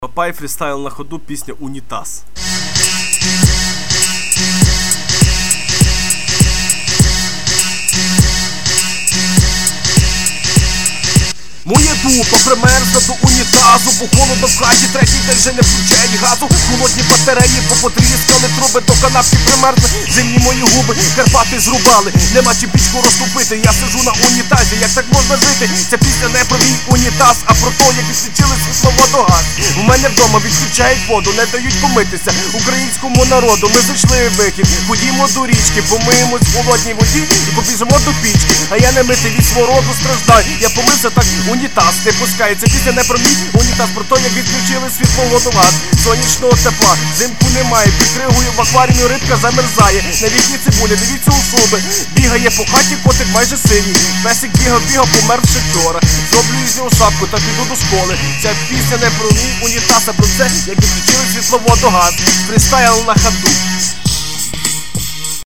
Папай фрістайл на ходу, пісня «Унітаз». Моє дупа примерзла до унітазу, бо холодно в хаті, третій день вже не включають газу. Холодні батареї попотріскали, труби до канапки примерзли. Зимні мої губи Карпати зрубали, нема чим пічку розтопити. Я сижу на унітазі, як так можна жити? Ця пісня не про мій унітаз, а про то, як відключили світло, водогаз. У мене вдома відключають воду, не дають помитися українському народу. Ми знайшли вихід, ходімо до річки, помиємось в холодній воді і побіжимо до пічки. А я не митий від свого роду страждаю. Я помився так, унітаз не пускається. Пісня не про мій унітаз, про то, як відключили світло, водогаз. Сонячного тепла, взимку немає, під кригою в акваріумі рибка замерзає. На вікні цибуля, дивіться у шуби. Бігає по хаті котик майже синій. Песик бігав, помер ще вчора. Зроблю із нього шапку та піду до школи. Ця пісня не про мій унітаз, а про це, як відключили світло, водогаз. Фрістайл на ходу.